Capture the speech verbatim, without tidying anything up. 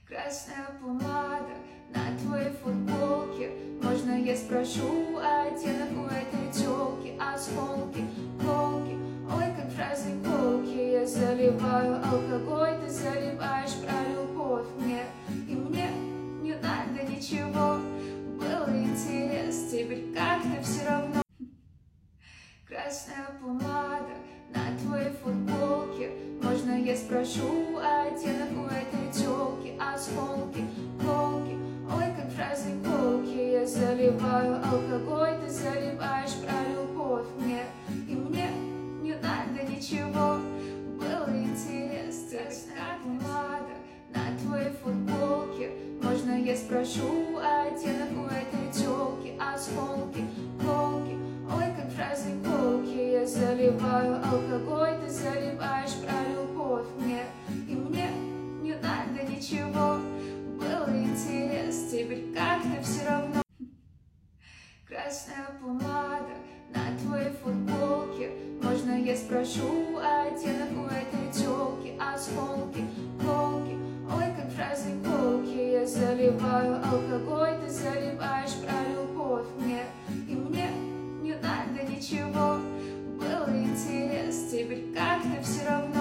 Красная помада на твоей футболке. Можно я спрошу оттенок у этой тёлки? Осколки, колки, ой, как фразы колки. Я заливаю алкоголь, ты заливаешь про любовь мне. И мне не надо ничего, было интересно, теперь как-то все равно. Красная помада на твоей футболке. Можно я спрошу оттенок у этой тёлки? Осколки, колки, ой, как фразы колки. Я заливаю алкоголь, ты заливаешь про любовь мне. И мне не надо ничего, было интересно. Красная помада на твоей футболке. Можно я спрошу оттенок у этой тёлки? Осколки, колки, ой, как фразы колки. Я заливаю алкоголь, ты заливаешь про любовь мне. И мне не надо ничего, было интересно, теперь как-то все равно. Красная помада на твоей футболке. Можно я спрошу оттенок у этой тёлки?